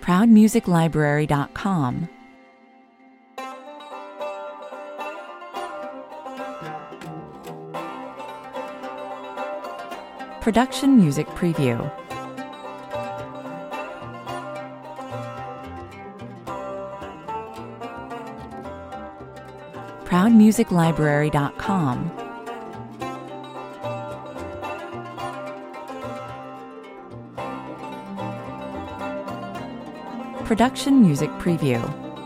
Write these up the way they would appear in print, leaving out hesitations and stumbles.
ProudMusicLibrary.com. Production Music Preview. ProudMusicLibrary.com. Production Music Preview.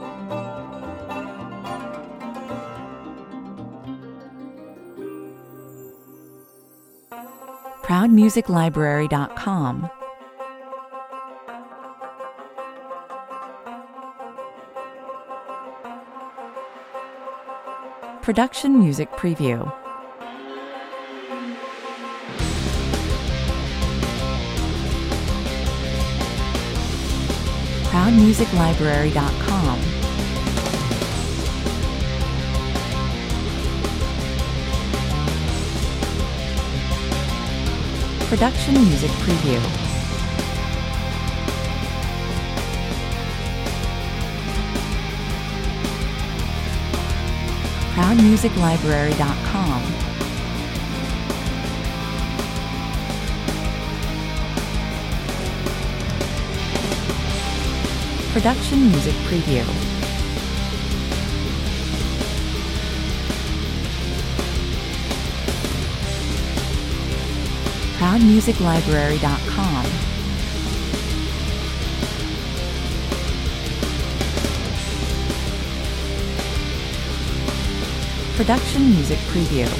ProudMusicLibrary.com. Production Music Preview. ProudMusicLibrary.com. Production Music Preview. ProudMusicLibrary.com. Production Music Preview. ProudMusicLibrary.com. Production Music Preview.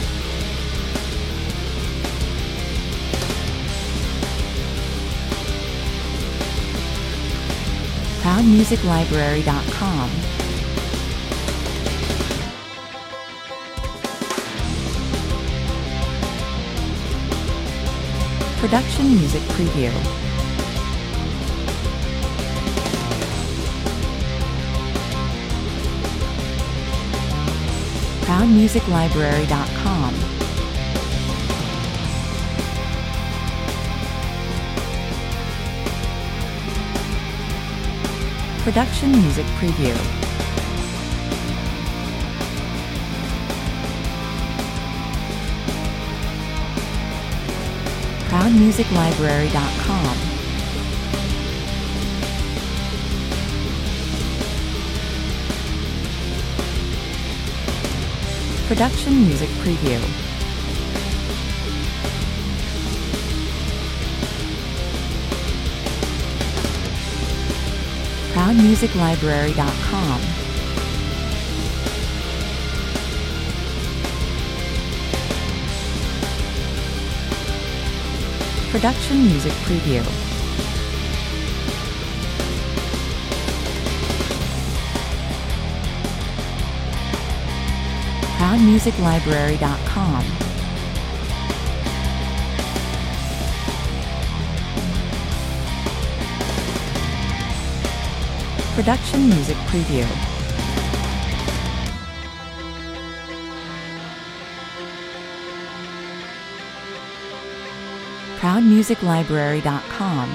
ProudMusicLibrary.com. Production Music Preview. ProudMusicLibrary.com. Production Music Preview. ProudMusicLibrary.com. Production Music Preview. ProudMusicLibrary.com. Production Music Preview. ProudMusicLibrary.com. Production Music Preview. ProudMusicLibrary.com.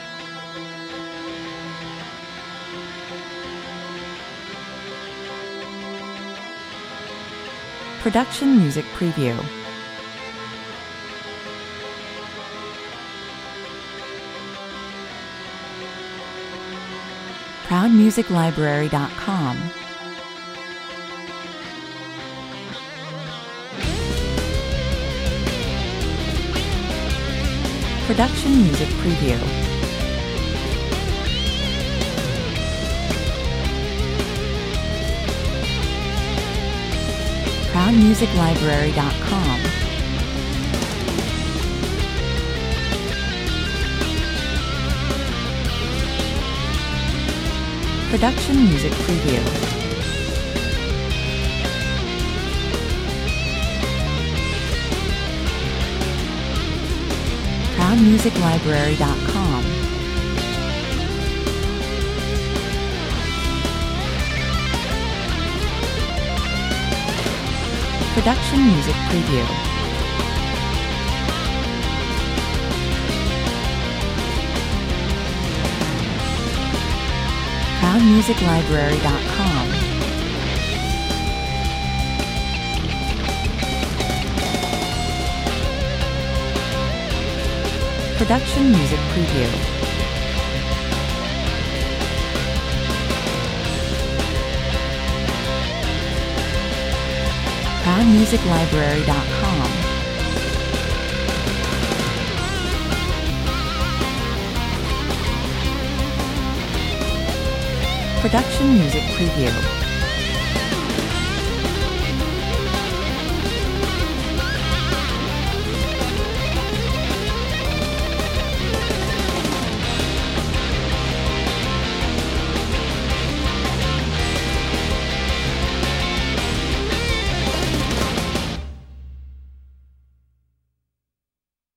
Production Music Preview. ProudMusicLibrary.com. Production Music Preview. ProudMusicLibrary.com. Production Music Preview. ProudMusicLibrary.com. Production Music Preview. ProudMusicLibrary.com. Production Music Preview. ProudMusicLibrary.com. Production Music Preview.